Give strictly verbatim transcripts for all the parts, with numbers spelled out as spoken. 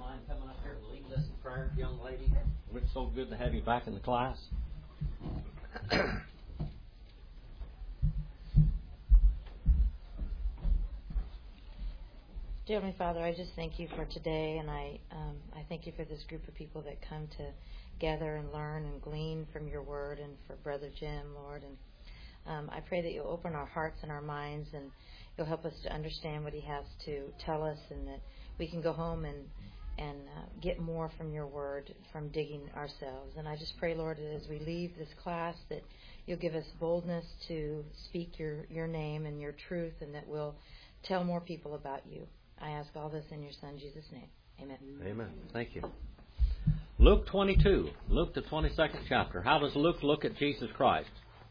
mind coming up here and leading us in prayer, young lady? It's so good to have you back in the class. Dear Heavenly Father, I just thank you for today, and I um, I thank you for this group of people that come to gather and learn and glean from your word, and for Brother Jim, Lord. And um, I pray that you'll open our hearts and our minds, and you'll help us to understand what he has to tell us, and that we can go home and and uh, get more from your word from digging ourselves. And I just pray, Lord, that as we leave this class, that you'll give us boldness to speak your, your name and your truth, and that we'll tell more people about you. I ask all this in your Son, Jesus' name. Amen. Amen. Thank you. Luke twenty-two, Luke the twenty-second chapter. How does Luke look at Jesus Christ?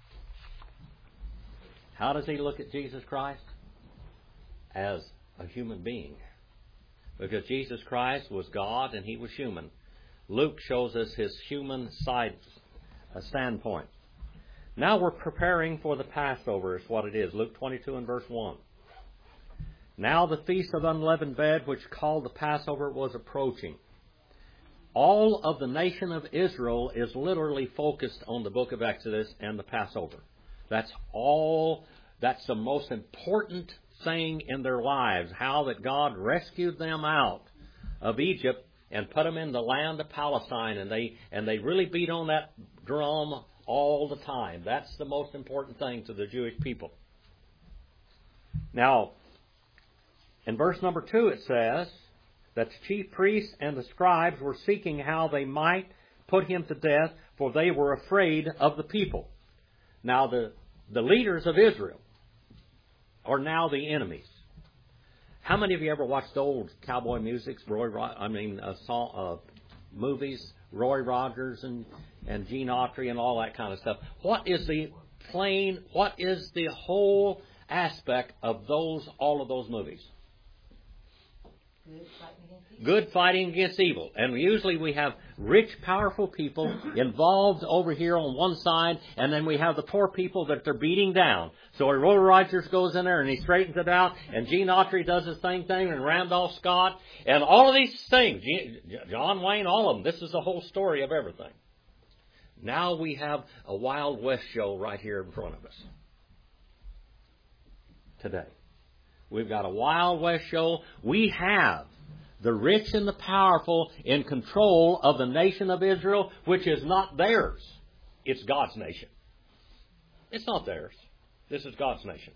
How does he look at Jesus Christ? As a human being. Because Jesus Christ was God and he was human. Luke shows us his human side uh, standpoint. Now we're preparing for the Passover is what it is. Luke twenty-two and verse one. Now the feast of unleavened bread, which called the Passover, was approaching. All of the nation of Israel is literally focused on the book of Exodus and the Passover. That's all, that's the most important thing in their lives, how that God rescued them out of Egypt and put them in the land of Palestine, and they and they really beat on that drum all the time. That's the most important thing to the Jewish people. Now, in verse number two it says that the chief priests and the scribes were seeking how they might put him to death, for they were afraid of the people. Now the, the leaders of Israel are now the enemies. How many of you ever watched the old cowboy music, Roy, I mean, uh, song, uh, movies, Roy Rogers and, and Gene Autry and all that kind of stuff? What is the plain, what is the whole aspect of those, all of those movies? Good fighting against evil. And usually we have rich, powerful people involved over here on one side, and then we have the poor people that they're beating down. So Roy Rogers goes in there and he straightens it out, and Gene Autry does the same thing, and Randolph Scott, and all of these things, John Wayne, all of them. This is the whole story of everything. Now we have a Wild West show right here in front of us today. We've got a Wild West show. We have the rich and the powerful in control of the nation of Israel, which is not theirs. It's God's nation. It's not theirs. This is God's nation.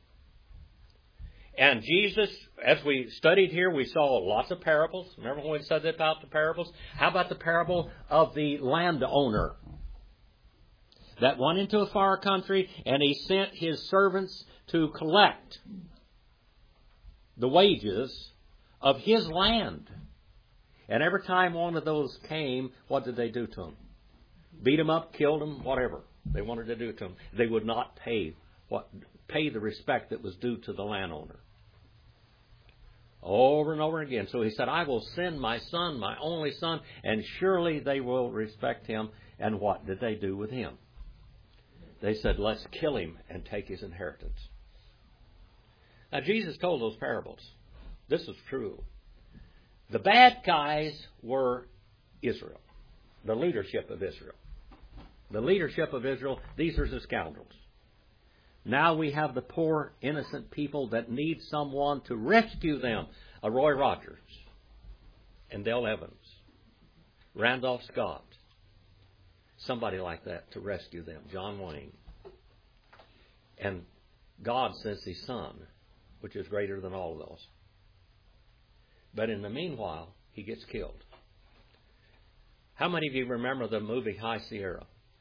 And Jesus, as we studied here, we saw lots of parables. Remember when we said about the parables? How about the parable of the landowner that went into a far country and he sent his servants to collect the wages of his land. And every time one of those came, what did they do to him? Beat him up, killed him, whatever they wanted to do to him. They would not pay what pay the respect that was due to the landowner. Over and over again. So he said, I will send my son, my only son, and surely they will respect him. And what did they do with him? They said, let's kill him and take his inheritance. Now, Jesus told those parables. This is true. The bad guys were Israel, the leadership of Israel. The leadership of Israel, these are the scoundrels. Now we have the poor, innocent people that need someone to rescue them. A Roy Rogers, and Dale Evans, Randolph Scott, somebody like that to rescue them, John Wayne. And God sends his son, which is greater than all of those. But in the meanwhile, he gets killed. How many of you remember the movie High Sierra?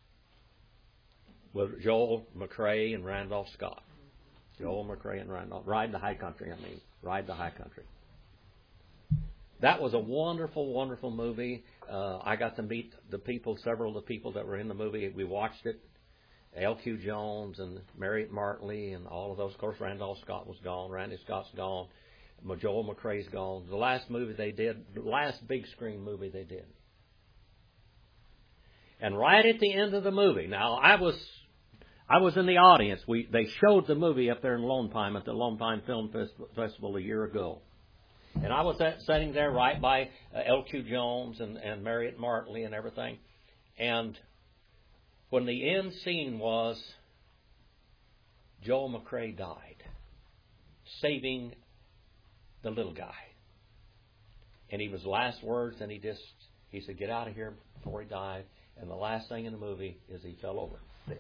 With Joel McCrea and Randolph Scott. Joel McCrea and Randolph. Ride the High Country, I mean. Ride the High Country. That was a wonderful, wonderful movie. Uh, I got to meet the people, several of the people that were in the movie. We watched it. L Q Jones and Marriott Martley and all of those. Of course, Randolph Scott was gone. Randy Scott's gone. Joel McCrea's gone. The last movie they did, the last big screen movie they did. And right at the end of the movie, now I was I was in the audience. We They showed the movie up there in Lone Pine at the Lone Pine Film Festival a year ago. And I was at, sitting there right by uh, L Q Jones and, and Marriott Martley and everything. And when the end scene was, Joel McCrea died, saving the little guy. And he was last words, and he just, he said, get out of here before he died. And the last thing in the movie is he fell over dead.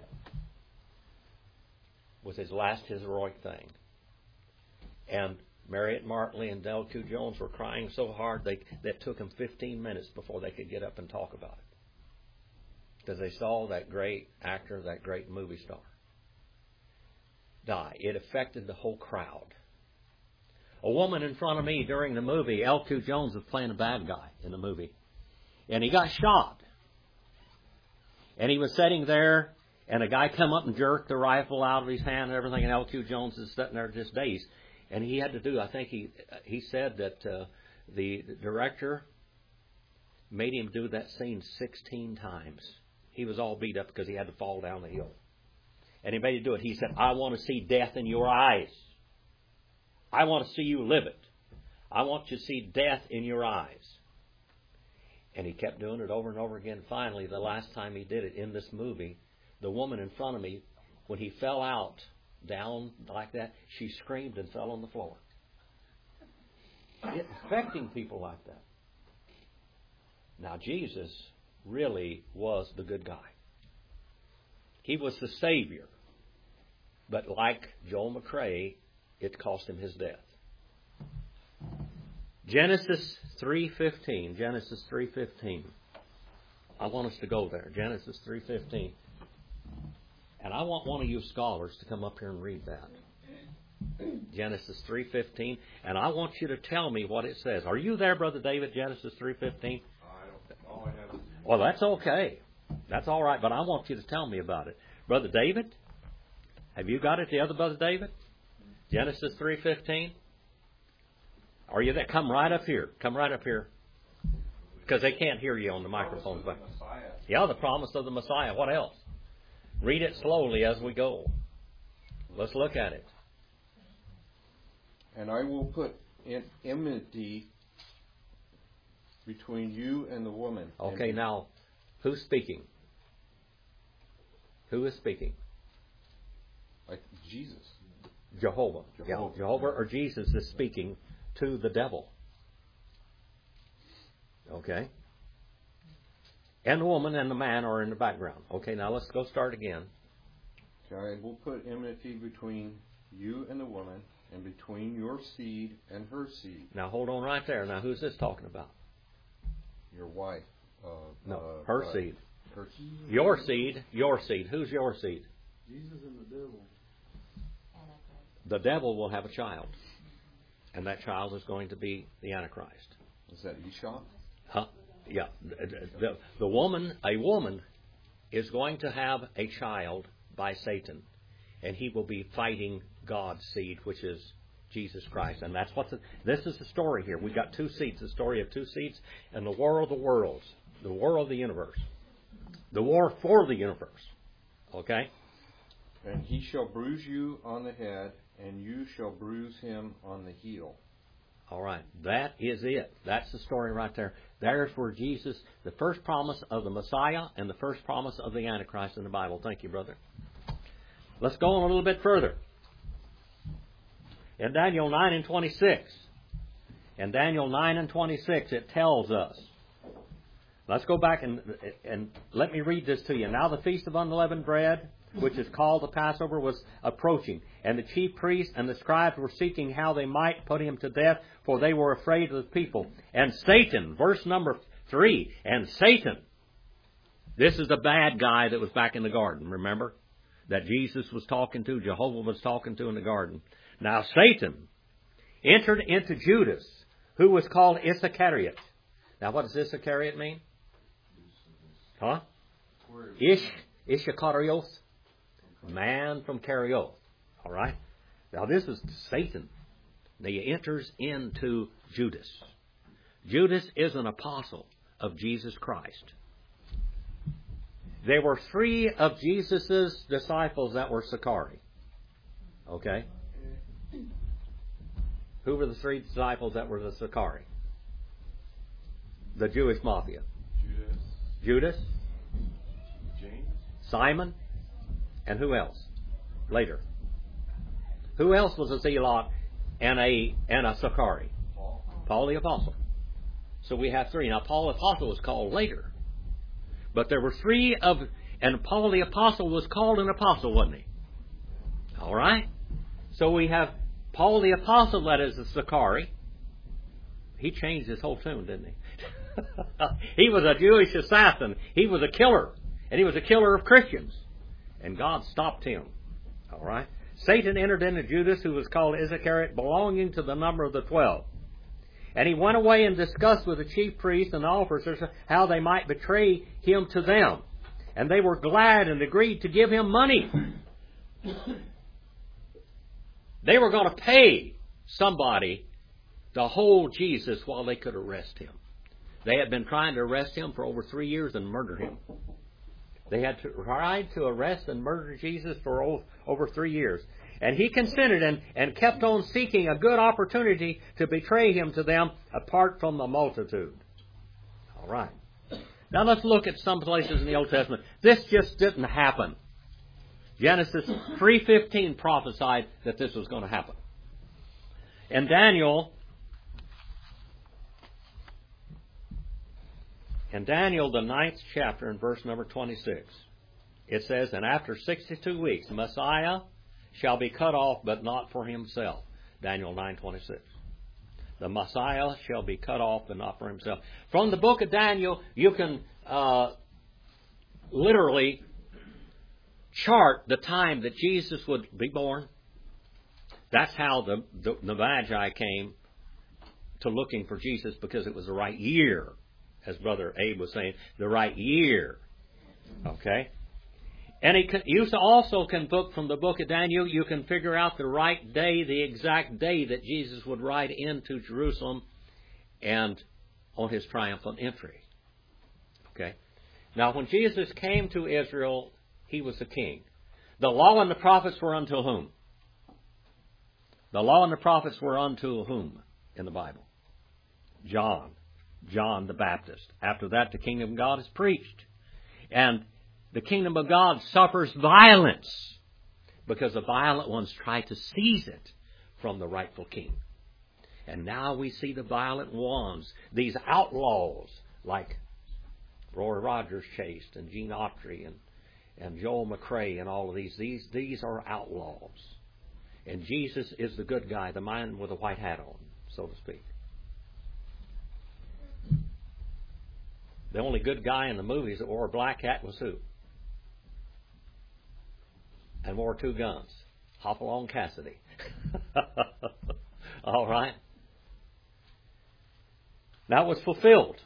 Was his last heroic thing. And Marriott Martley and L Q Jones were crying so hard they that took them fifteen minutes before they could get up and talk about it. Because they saw that great actor, that great movie star die. It affected the whole crowd. A woman in front of me during the movie, L Q Jones was playing a bad guy in the movie. And he got shot. And he was sitting there, and a guy come up and jerked the rifle out of his hand and everything, and L Q Jones is sitting there just dazed. And he had to do, I think he he said that uh, the director made him do that scene sixteen times. He was all beat up because he had to fall down the hill. And he made him do it. He said, I want to see death in your eyes. I want to see you live it. I want you to see death in your eyes. And he kept doing it over and over again. Finally, the last time he did it in this movie, the woman in front of me, when he fell out down like that, she screamed and fell on the floor. It's affecting people like that. Now, Jesus really was the good guy. He was the Savior. But like Joel McCrea, it cost him his death. Genesis three fifteen. Genesis three fifteen. I want us to go there. Genesis three fifteen. And I want one of you scholars to come up here and read that. Genesis three fifteen. And I want you to tell me what it says. Are you there, Brother David? Genesis three fifteen? I don't. All I have is. Well, that's okay. That's all right. But I want you to tell me about it. Brother David? Have you got it? The other Brother David? Genesis three fifteen? Are you there? Come right up here. Come right up here. Because they can't hear you on the microphone. But yeah, the promise of the Messiah. What else? Read it slowly as we go. Let's look at it. And I will put in enmity between you and the woman. Okay, now, who's speaking? Who is speaking? Like Jesus. Jehovah. Jehovah. Yeah, Jehovah or Jesus is speaking to the devil. Okay? And the woman and the man are in the background. Okay, now let's go start again. Okay, we'll put enmity between you and the woman, and between your seed and her seed. Now hold on right there. Now who's this talking about? Your wife. Uh, No, uh, her uh, seed. Her seed. Your seed. Your seed. Who's your seed? Jesus and the devil. The devil will have a child. And that child is going to be the Antichrist. Is that Esau? Huh? Yeah. The, the, the woman, a woman, is going to have a child by Satan. And he will be fighting God's seed, which is Jesus Christ. And that's what the, this is the story here. We've got two seeds, the story of two seeds, and the war of the worlds, the war of the universe, the war for the universe. Okay? And he shall bruise you on the head, and you shall bruise him on the heel. All right. That is it. That's the story right there. There's where Jesus, the first promise of the Messiah and the first promise of the Antichrist in the Bible. Thank you, brother. Let's go on a little bit further. In Daniel nine and twenty-six. In Daniel nine and twenty-six, it tells us. Let's go back and, and let me read this to you. Now the Feast of Unleavened Bread, which is called the Passover, was approaching. And the chief priests and the scribes were seeking how they might put him to death, for they were afraid of the people. And Satan, verse number three, and Satan, this is the bad guy that was back in the garden, remember? That Jesus was talking to, Jehovah was talking to in the garden. Now Satan entered into Judas, who was called Iscariot. Now what does Iscariot mean? Huh? Ish, Ishakarios. Man from Carioth. All right? Now this is Satan. Now he enters into Judas. Judas is an apostle of Jesus Christ. There were three of Jesus' disciples that were Sicarii. Okay? Who were the three disciples that were the Sicarii? The Jewish mafia. Judas. Judas. James. Simon. And who else? Later. Who else was a zealot and a and a Sicarii? Paul. Paul the Apostle. So we have three. Now Paul the Apostle was called later. But there were three of, and Paul the Apostle was called an apostle, wasn't he? All right? So we have Paul the Apostle, that is the Sicarii. He changed his whole tune, didn't he? He was a Jewish assassin. He was a killer. And he was a killer of Christians. And God stopped him. All right? Satan entered into Judas, who was called Iscariot, belonging to the number of the twelve. And he went away and discussed with the chief priests and officers how they might betray him to them. And they were glad and agreed to give him money. They were going to pay somebody to hold Jesus while they could arrest him. They had been trying to arrest him for over three years and murder him. They had tried to arrest and murder Jesus for over three years. And he consented and, and kept on seeking a good opportunity to betray him to them apart from the multitude. All right. Now let's look at some places in the Old Testament. This just didn't happen. Genesis three fifteen prophesied that this was going to happen. And Daniel, in Daniel, the ninth chapter, in verse number twenty-six, it says, "And after sixty-two weeks, Messiah shall be cut off, but not for himself." Daniel nine twenty-six. The Messiah shall be cut off, but not for himself. From the book of Daniel, you can uh, literally chart the time that Jesus would be born. That's how the, the, the Magi came to looking for Jesus, because it was the right year, as Brother Abe was saying, the right year. Okay? And it can, you also can book from the book of Daniel, you can figure out the right day, the exact day that Jesus would ride into Jerusalem and on his triumphant entry. Okay? Now, when Jesus came to Israel, he was the king. The law and the prophets were unto whom? The law and the prophets were unto whom in the Bible? John. John the Baptist. After that, the kingdom of God is preached. And the kingdom of God suffers violence because the violent ones try to seize it from the rightful king. And now we see the violent ones, these outlaws like Roy Rogers Chase and Gene Autry and, and Joel McRae and all of these. These, these are outlaws. And Jesus is the good guy, the man with a white hat on, so to speak. The only good guy in the movies that wore a black hat was who? And wore two guns. Hopalong Cassidy. All right. That was fulfilled.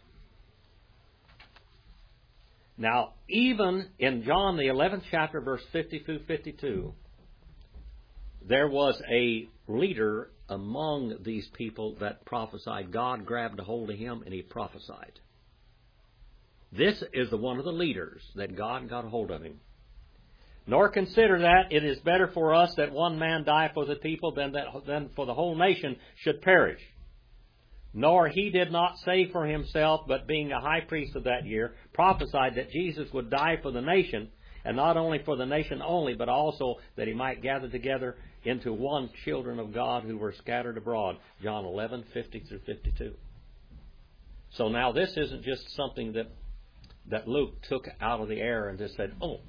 Now, even in John the eleventh chapter, verse fifty through fifty-two, there was a leader among these people that prophesied. God grabbed a hold of him and he prophesied. This is the one of the leaders that God got a hold of him. "Nor consider that it is better for us that one man die for the people than that than for the whole nation should perish. Nor he did not say for himself, but being a high priest of that year, prophesied that Jesus would die for the nation, and not only for the nation only, but also that he might gather together into one children of God who were scattered abroad." John eleven, fifty through fifty-two. So now this isn't just something that that Luke took out of the air and just said, oh,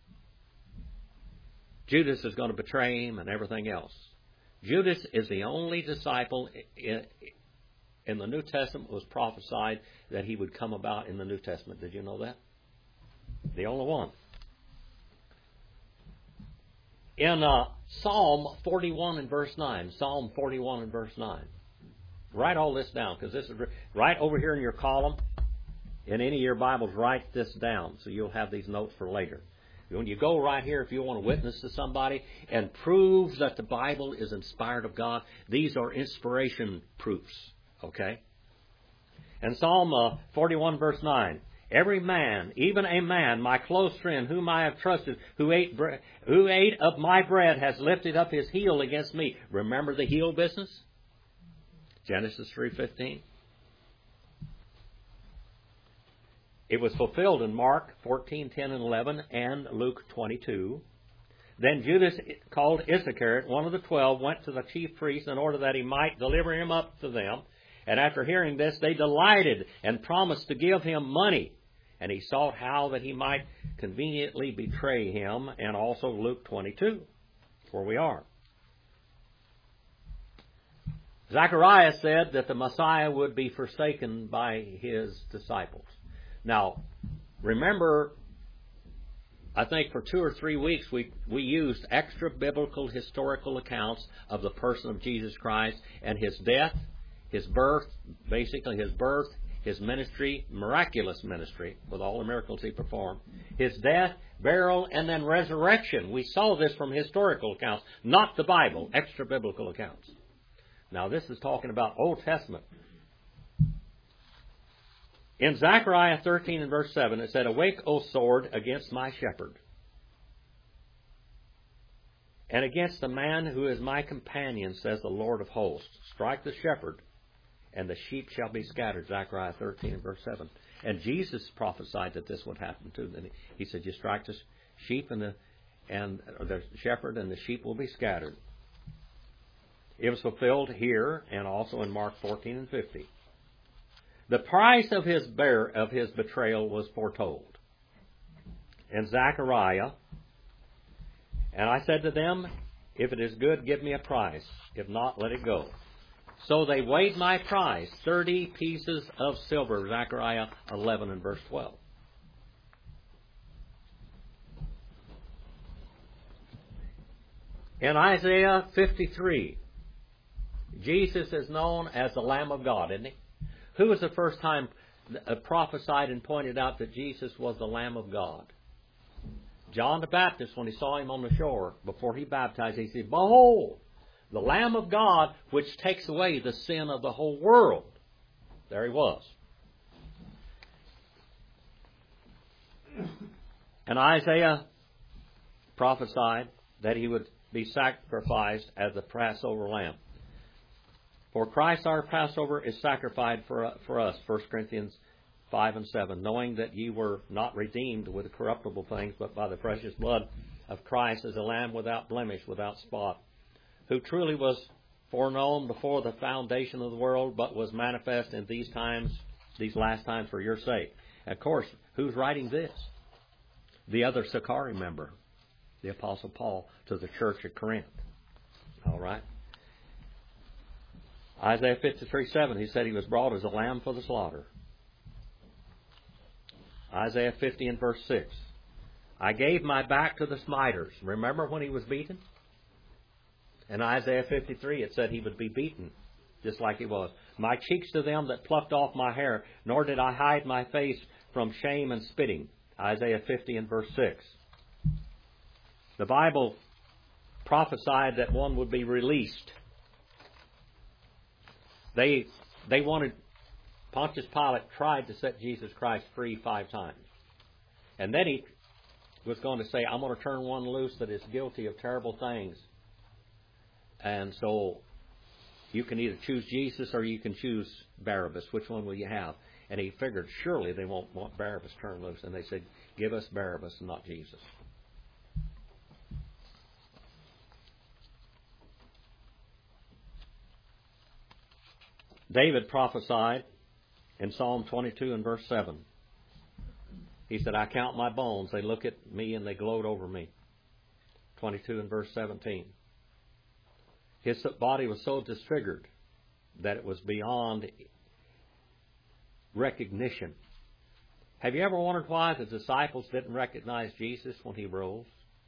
Judas is going to betray him and everything else. Judas is the only disciple in, in the New Testament was prophesied that he would come about in the New Testament. Did you know that? The only one. In uh, Psalm forty-one and verse nine, Psalm forty-one and verse nine. Write all this down, because this is right over here in your column. In any of your Bibles, write this down so you'll have these notes for later. When you go right here, if you want to witness to somebody and prove that the Bible is inspired of God, these are inspiration proofs. Okay? And Psalm uh, forty-one verse nine. "Every man, even a man, my close friend, whom I have trusted, who ate bre- who ate of my bread, has lifted up his heel against me." Remember the heel business? Genesis three fifteen. It was fulfilled in Mark fourteen ten and eleven and Luke twenty-two. Then Judas, called Iscariot, one of the twelve, went to the chief priests in order that he might deliver him up to them. And after hearing this, they delighted and promised to give him money. And he sought how that he might conveniently betray him, and also Luke twenty-two, where we are. Zechariah said that the Messiah would be forsaken by his disciples. Now, remember, I think for two or three weeks we, we used extra biblical historical accounts of the person of Jesus Christ and his death, his birth, basically his birth, his ministry, miraculous ministry with all the miracles he performed, his death, burial, and then resurrection. We saw this from historical accounts, not the Bible, extra biblical accounts. Now this is talking about Old Testament. In Zechariah thirteen and verse seven, it said, "Awake, O sword, against my shepherd, and against the man who is my companion, says the Lord of hosts. Strike the shepherd, and the sheep shall be scattered." Zechariah thirteen and verse seven. And Jesus prophesied that this would happen too. Then he said, "You strike the sheep and the and the shepherd, and the sheep will be scattered." It was fulfilled here and also in Mark fourteen and fifty. The price of his bear of his betrayal was foretold. In Zechariah, "And I said to them, if it is good, give me a price. If not, let it go. So they weighed my price, thirty pieces of silver." Zechariah eleven and verse twelve. In Isaiah fifty-three, Jesus is known as the Lamb of God, isn't he? Who was the first time prophesied and pointed out that Jesus was the Lamb of God? John the Baptist, when he saw him on the shore, before he baptized, he said, "Behold, the Lamb of God, which takes away the sin of the whole world." There he was. And Isaiah prophesied that he would be sacrificed as the Passover lamb. "For Christ our Passover is sacrificed for, for us," First Corinthians five and seven, "knowing that ye were not redeemed with corruptible things, but by the precious blood of Christ as a lamb without blemish, without spot, who truly was foreknown before the foundation of the world, but was manifest in these times, these last times for your sake." Of course, who's writing this? The other Sicarii member, the Apostle Paul, to the church at Corinth. All right? Isaiah fifty-three seven, he said he was brought as a lamb for the slaughter. Isaiah fifty and verse six, "I gave my back to the smiters." Remember when he was beaten? In Isaiah fifty-three, it said he would be beaten, just like he was. "My cheeks to them that plucked off my hair, nor did I hide my face from shame and spitting." Isaiah fifty and verse six. The Bible prophesied that one would be released. They they wanted, Pontius Pilate tried to set Jesus Christ free five times. And then he was going to say, "I'm going to turn one loose that is guilty of terrible things. And so you can either choose Jesus or you can choose Barabbas. Which one will you have?" And he figured, surely they won't want Barabbas turned loose. And they said, "Give us Barabbas and not Jesus." David prophesied in Psalm twenty-two and verse seven. He said, "I count my bones. They look at me and they gloat over me." twenty-two and verse seventeen. His body was so disfigured that it was beyond recognition. Have you ever wondered why the disciples didn't recognize Jesus when he rose?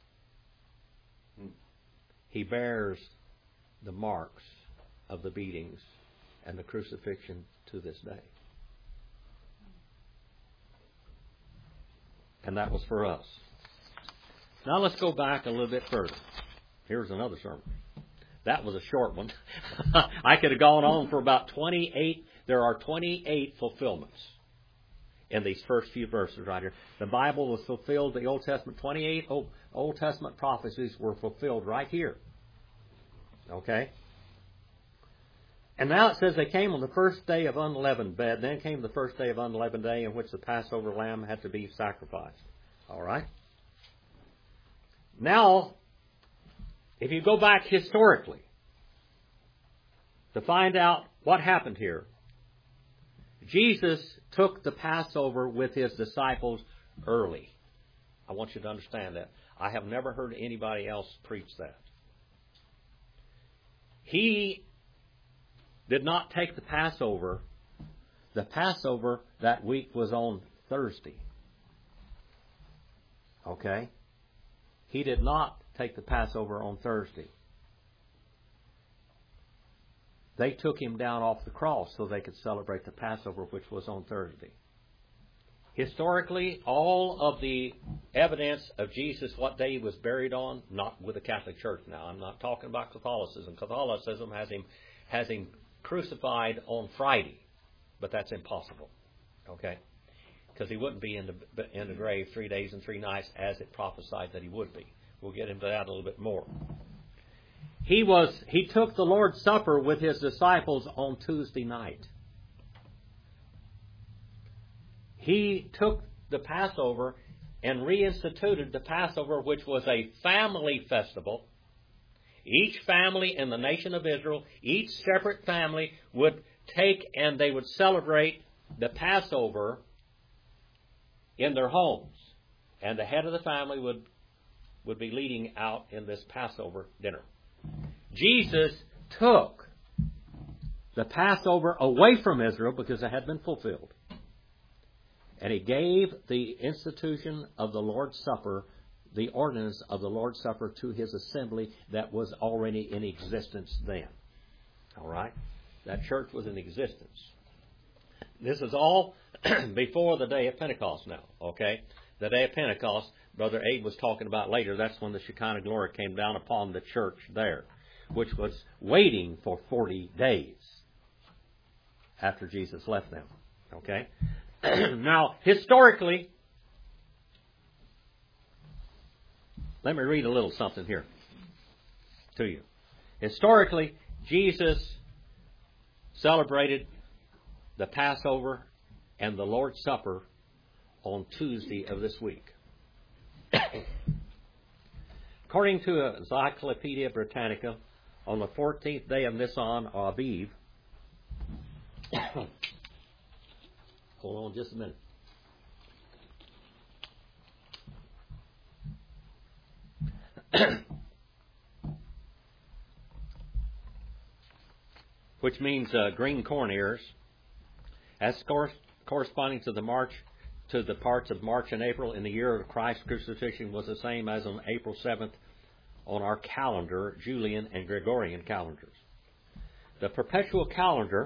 He bears the marks of the beatings and the crucifixion to this day. And that was for us. Now let's go back a little bit further. Here's another sermon. That was a short one. I could have gone on for about twenty-eight. There are twenty-eight fulfillments in these first few verses right here. The Bible was fulfilled, the Old Testament, twenty-eight Old, Old Testament prophecies were fulfilled right here. Okay? And now it says they came on the first day of unleavened bread. Then came the first day of unleavened day in which the Passover lamb had to be sacrificed. All right? Now, if you go back historically to find out what happened here, Jesus took the Passover with his disciples early. I want you to understand that. I have never heard anybody else preach that. He did not take the Passover. The Passover that week was on Thursday. Okay? He did not take the Passover on Thursday. They took him down off the cross so they could celebrate the Passover, which was on Thursday. Historically, all of the evidence of Jesus, what day he was buried on, not with the Catholic Church now. I'm not talking about Catholicism. Catholicism has him has him crucified on Friday, but that's impossible. Okay? Because he wouldn't be in the in the grave three days and three nights as it prophesied that he would be. We'll get into that a little bit more. He was he took the Lord's Supper with his disciples on Tuesday night. He took the Passover and reinstituted the Passover, which was a family festival. Each family in the nation of Israel, each separate family would take and they would celebrate the Passover in their homes. And the head of the family would, would be leading out in this Passover dinner. Jesus took the Passover away from Israel because it had been fulfilled. And he gave the institution of the Lord's Supper, the ordinance of the Lord's Supper, to his assembly that was already in existence then. All right? That church was in existence. This is all before the day of Pentecost now, okay? The day of Pentecost, Brother Abe was talking about later, that's when the Shekinah glory came down upon the church there, which was waiting for forty days after Jesus left them, okay? Now, historically, let me read a little something here to you. Historically, Jesus celebrated the Passover and the Lord's Supper on Tuesday of this week. According to Encyclopedia Britannica, on the fourteenth day of Nisan Aviv, hold on just a minute. Which means uh, green corn ears, as cor- corresponding to the March, to the parts of March and April in the year of Christ's crucifixion, was the same as on April seventh on our calendar, Julian and Gregorian calendars. The perpetual calendar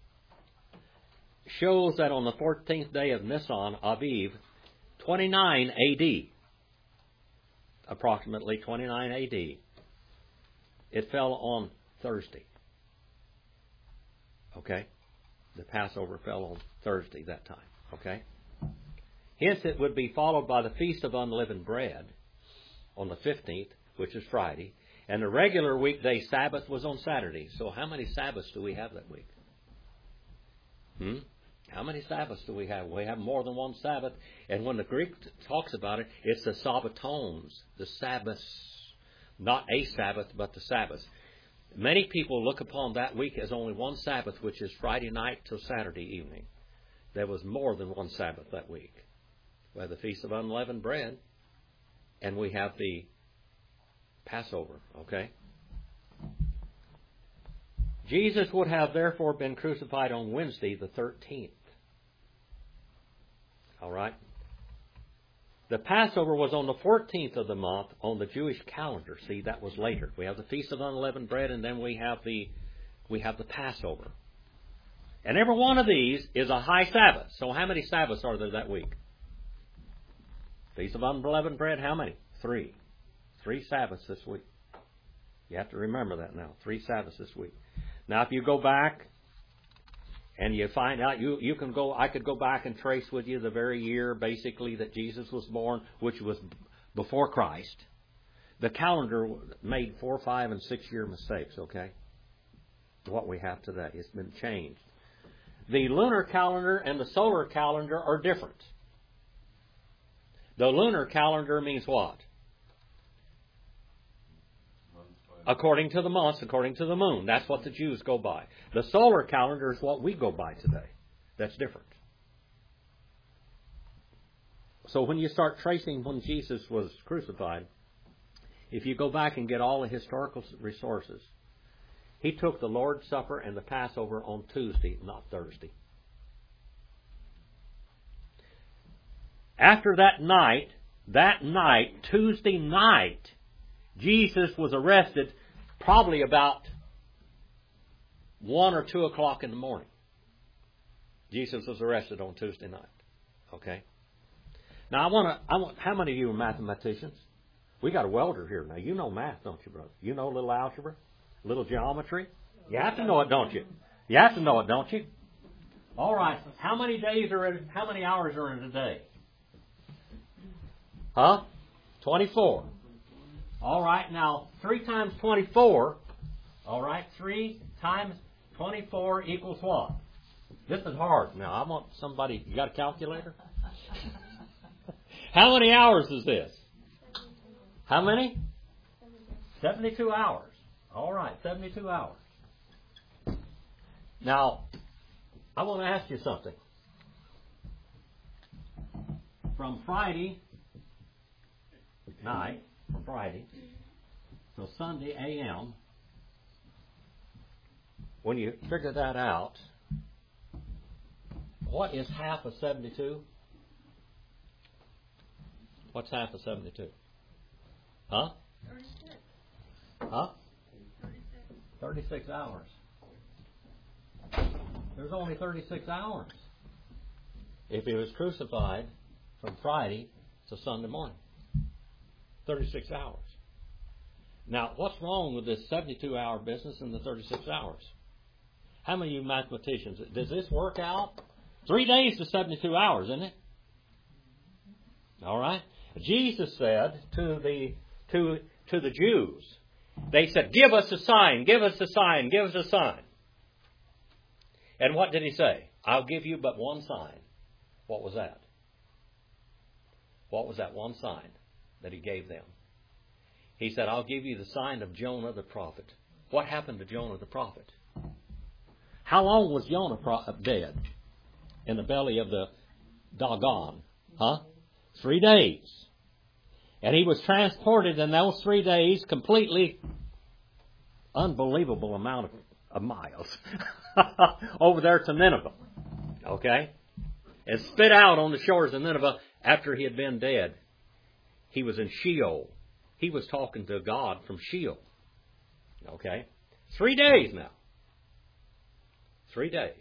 shows that on the fourteenth day of Nisan Aviv, twenty-nine A D, approximately twenty-nine A D, it fell on Thursday. Okay? The Passover fell on Thursday that time. Okay? Hence it would be followed by the Feast of Unleavened Bread on the fifteenth, which is Friday, and the regular weekday Sabbath was on Saturday. So how many Sabbaths do we have that week? Hmm? How many Sabbaths do we have? We have more than one Sabbath. And when the Greek talks about it, it's the Sabbatones, the Sabbaths. Not a Sabbath, but the Sabbaths. Many people look upon that week as only one Sabbath, which is Friday night till Saturday evening. There was more than one Sabbath that week. We have the Feast of Unleavened Bread, and we have the Passover, okay? Jesus would have therefore been crucified on Wednesday the thirteenth. All right? The Passover was on the fourteenth of the month on the Jewish calendar. See, that was later. We have the Feast of Unleavened Bread, and then we have the we have the Passover. And every one of these is a high Sabbath. So how many Sabbaths are there that week? Feast of Unleavened Bread, how many? Three. Three Sabbaths this week. You have to remember that now. Three Sabbaths this week. Now, if you go back and you find out, you, you can go, I could go back and trace with you the very year, basically, that Jesus was born, which was before Christ. The calendar made four, five, and six-year mistakes, okay? what we have today. It's been changed. The lunar calendar and the solar calendar are different. The lunar calendar means what? According to the months, according to the moon. That's what the Jews go by. The solar calendar is what we go by today. That's different. So when you start tracing when Jesus was crucified, if you go back and get all the historical resources, He took the Lord's Supper and the Passover on Tuesday, not Thursday. After that night, that night, Tuesday night, Jesus was arrested probably about one or two o'clock in the morning. Jesus was arrested on Tuesday night. Okay? Now I want to, I want, how many of you are mathematicians? We got a welder here. Now you know math, don't you, brother? You know a little algebra? A little geometry? You have to know it, don't you? You have to know it, don't you? All right. How many days are in, how many hours are in a day? Huh? twenty-four. All right. Now, three times twenty-four. All right. three times twenty-four equals what? This is hard. Now, I want somebody, you got a calculator? How many hours is this? How many? seventy-two hours. All right, seventy-two hours. Now, I want to ask you something. From Friday night, from Friday till Sunday A M, when you figure that out, what is half of seventy-two? What's half of seventy-two? Huh? thirty-six. Huh? thirty-six. thirty-six hours. There's only thirty-six hours. If He was crucified from Friday to Sunday morning. thirty-six hours. Now, what's wrong with this seventy-two hour business and the thirty-six hours? How many of you mathematicians, does this work out? Three days to seventy-two hours, isn't it? All right. Jesus said to the to to the Jews, they said, "Give us a sign, give us a sign, give us a sign." And what did He say? "I'll give you but one sign." What was that? What was that one sign that He gave them? He said, "I'll give you the sign of Jonah the prophet." What happened to Jonah the prophet? How long was Jonah dead in the belly of the Dagon? Huh? Three days. And he was transported in those three days, completely unbelievable amount of, of miles, over there to Nineveh. Okay? And spit out on the shores of Nineveh after he had been dead. He was in Sheol. He was talking to God from Sheol. Okay? Three days now. Three days.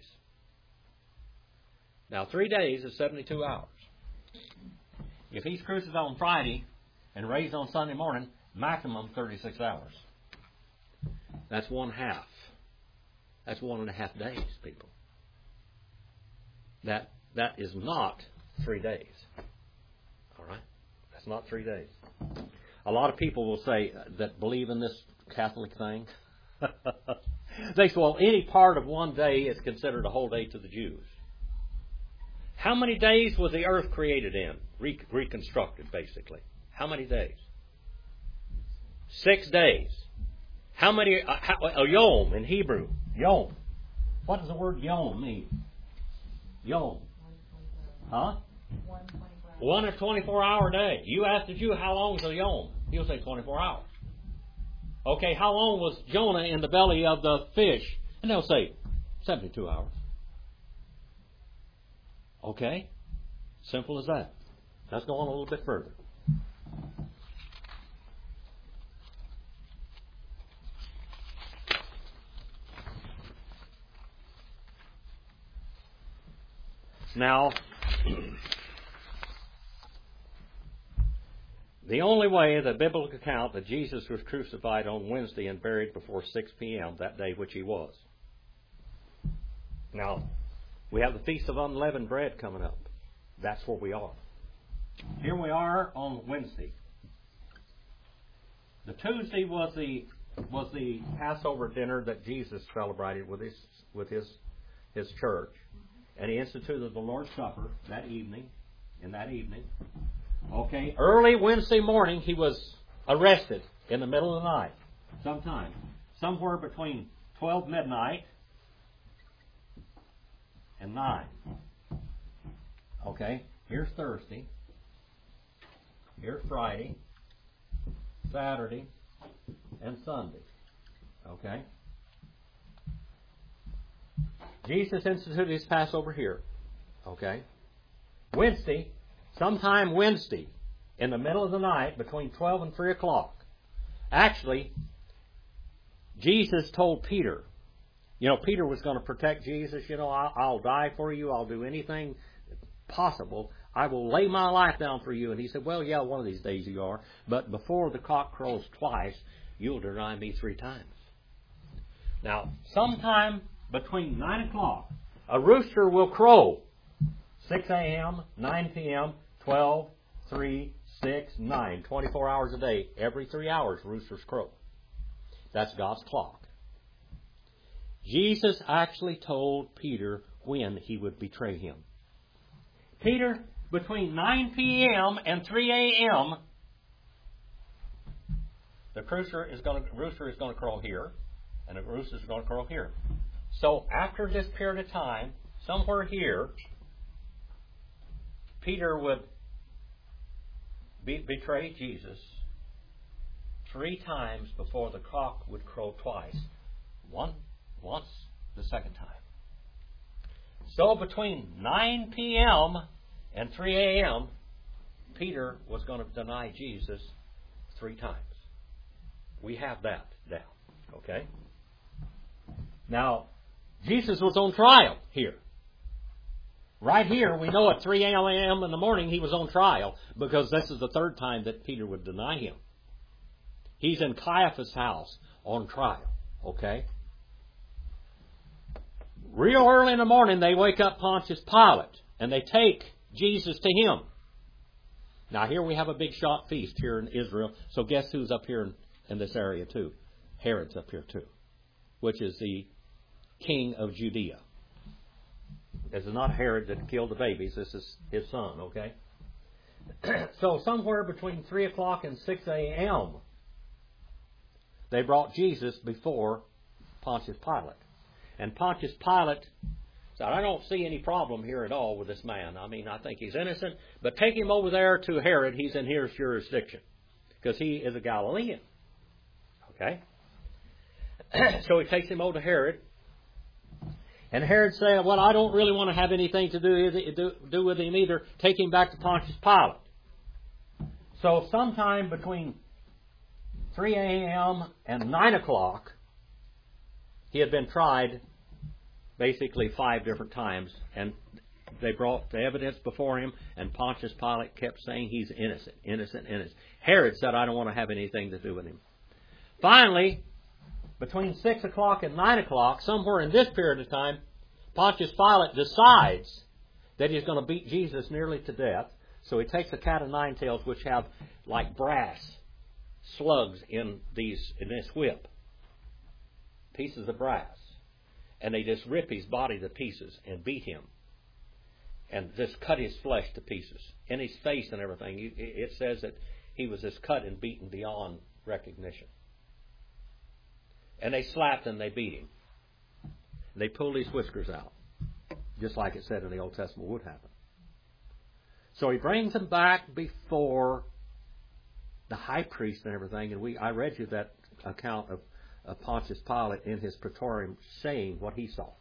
Now, three days is seventy-two hours. If He's crucified on Friday and raised on Sunday morning, maximum thirty-six hours. That's one half. That's one and a half days, people. That that is not three days. All right? That's not three days. A lot of people will say that believe in this Catholic thing. They say, well, any part of one day is considered a whole day to the Jews. How many days was the earth created in? Re- reconstructed, basically. How many days? Six days. How many? Uh, how, uh, yom in Hebrew. Yom. What does the word yom mean? Yom. Huh? One or twenty-four hour day. You ask the Jew how long is a yom? He'll say twenty-four hours. Okay, how long was Jonah in the belly of the fish? And they'll say seventy-two hours. Okay? Simple as that. Let's go on a little bit further. Now, the only way, the biblical account, that Jesus was crucified on Wednesday and buried before six p.m. that day which He was. Now, we have the Feast of Unleavened Bread coming up. That's where we are. Here we are on Wednesday. The Tuesday was the was the Passover dinner that Jesus celebrated with his with his his church, and he instituted the Lord's Supper that evening. In that evening, okay, early Wednesday morning, he was arrested in the middle of the night, sometime, somewhere between twelve midnight and nine. Okay, here's Thursday. Here's Friday, Saturday, and Sunday. Okay? Jesus instituted his Passover here. Okay? Wednesday, sometime Wednesday, in the middle of the night, between twelve and three o'clock. Actually, Jesus told Peter, you know, Peter was going to protect Jesus. You know, I'll, I'll die for you. I'll do anything possible. I will lay my life down for you. And he said, well, yeah, one of these days you are. But before the cock crows twice, you'll deny me three times. Now, sometime between nine o'clock, a rooster will crow. six a.m., nine p.m., twelve, three, six, nine. twenty-four hours a day. Every three hours, roosters crow. That's God's clock. Jesus actually told Peter when he would betray him. Peter, between nine p.m. and three a.m., the rooster is going to, rooster is going to crow here, and the rooster is going to crow here. So after this period of time, somewhere here, Peter would be, betray Jesus three times before the cock would crow twice. One, once, the second time. So between nine p.m. and three a.m., Peter was going to deny Jesus three times. We have that down. Okay? Now, Jesus was on trial here. Right here, we know at three a.m. in the morning he was on trial because this is the third time that Peter would deny him. He's in Caiaphas' house on trial. Okay? Real early in the morning, they wake up Pontius Pilate, and they take Jesus to him. Now, here we have a big shot feast here in Israel, so guess who's up here in, in this area too? Herod's up here too, which is the king of Judea. This is not Herod that killed the babies, this is his son, okay? So somewhere between three o'clock and six a.m., they brought Jesus before Pontius Pilate. And Pontius Pilate said, I don't see any problem here at all with this man. I mean, I think he's innocent, but take him over there to Herod. He's in his jurisdiction because he is a Galilean. Okay? So he takes him over to Herod. And Herod said, well, I don't really want to have anything to do, do, do with him either. Take him back to Pontius Pilate. So sometime between three a.m. and nine o'clock, he had been tried basically five different times, and they brought the evidence before him, and Pontius Pilate kept saying he's innocent, innocent, innocent. Herod said, I don't want to have anything to do with him. Finally, between six o'clock and nine o'clock, somewhere in this period of time, Pontius Pilate decides that he's going to beat Jesus nearly to death. So he takes a cat of nine tails, which have like brass slugs in these in this whip, pieces of brass, and they just rip his body to pieces and beat him, and just cut his flesh to pieces, and his face and everything. It says that he was just cut and beaten beyond recognition. And they slapped and they beat him. They pulled his whiskers out, just like it said in the Old Testament would happen. So he brings him back before the high priest and everything, and we I read you that account of, of Pontius Pilate in his praetorium saying what he saw.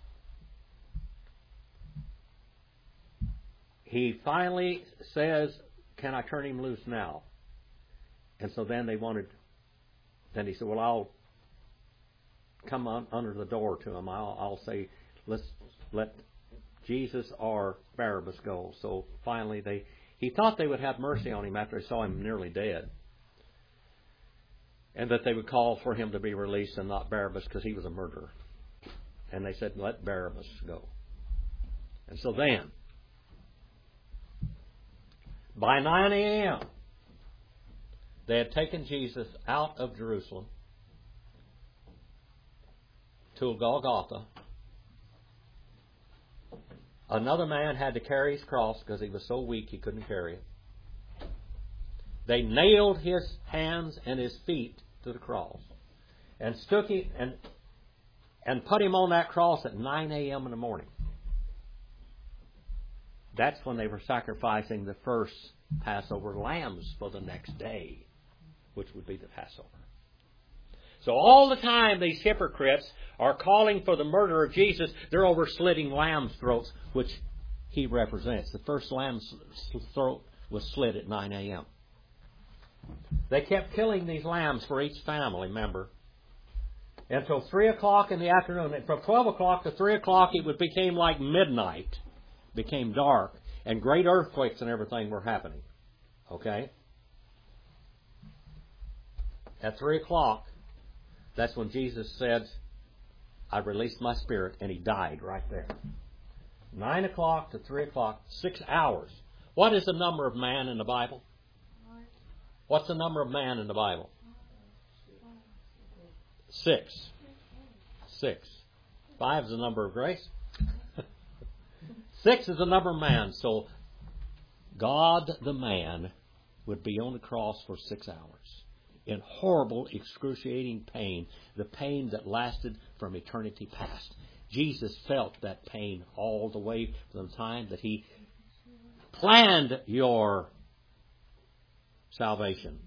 He finally says, can I turn him loose now? And so then they wanted, then he said, well, I'll come on under the door to him. I'll, I'll say, let's let Jesus or Barabbas go. So finally they, he thought they would have mercy on him after they saw him nearly dead, and that they would call for him to be released and not Barabbas because he was a murderer. And they said, let Barabbas go. And so then, by nine a.m., they had taken Jesus out of Jerusalem to Golgotha. Another man had to carry his cross because he was so weak he couldn't carry it. They nailed his hands and his feet to the cross and stuck him and and put him on that cross at nine a.m. in the morning. That's when they were sacrificing the first Passover lambs for the next day, which would be the Passover. So all the time these hypocrites are calling for the murder of Jesus, they're over slitting lambs' throats, which he represents. The first lamb's throat was slit at nine a.m. They kept killing these lambs for each family member until three o'clock in the afternoon. And from twelve o'clock to three o'clock it would became like midnight. It became dark. And great earthquakes and everything were happening. Okay? At three o'clock, that's when Jesus said, I released my spirit, and he died right there. Nine o'clock to three o'clock, six hours. What is the number of man in the Bible? What's the number of man in the Bible? Six. Six. Five is the number of grace. Six is the number of man. So God the man would be on the cross for six hours in horrible, excruciating pain, the pain that lasted from eternity past. Jesus felt that pain all the way from the time that he planned your salvation.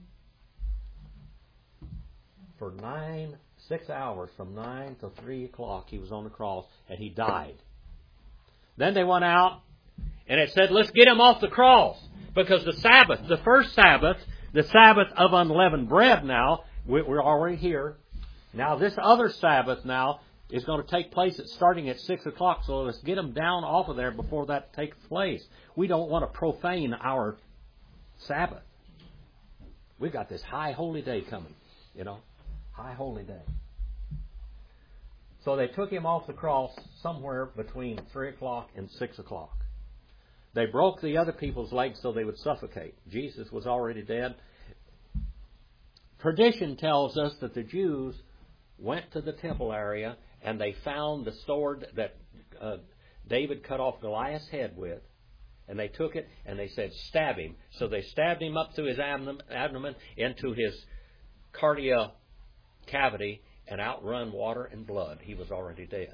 For nine, six hours, from nine to three o'clock, he was on the cross and he died. Then they went out and it said, let's get him off the cross. Because the Sabbath, the first Sabbath, the Sabbath of unleavened bread now, we're already here. Now this other Sabbath now is going to take place at starting at six o'clock. So let's get them down off of there before that takes place. We don't want to profane our Sabbath. We've got this high holy day coming, you know, high holy day. So they took him off the cross somewhere between three o'clock and six o'clock. They broke the other people's legs so they would suffocate. Jesus was already dead. Tradition tells us that the Jews went to the temple area and they found the sword that uh, David cut off Goliath's head with. And they took it and they said, stab him. So they stabbed him up through his abdomen into his cardia cavity and outrun water and blood. He was already dead.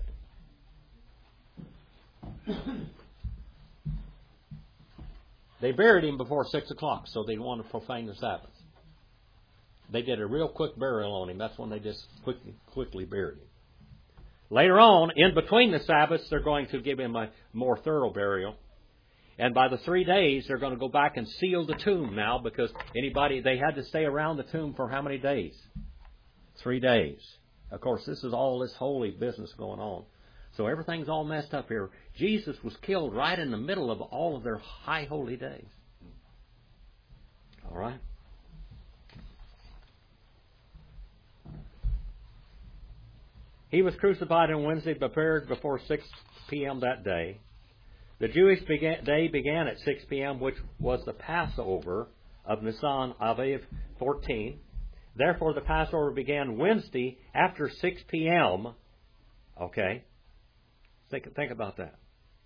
They buried him before six o'clock, so they didn't want to profane the Sabbath. They did a real quick burial on him. That's when they just quickly, quickly buried him. Later on, in between the Sabbaths, they're going to give him a more thorough burial. And by the three days, they're going to go back and seal the tomb now, because anybody, they had to stay around the tomb for how many days? Three days. Of course, this is all this holy business going on. So everything's all messed up here. Jesus was killed right in the middle of all of their high holy days. All right? He was crucified on Wednesday, prepared before six p.m. that day. The Jewish began, day began at six p.m., which was the Passover of Nisan Aviv fourteen. Therefore, the Passover began Wednesday after six p.m. Okay? Think, think about that.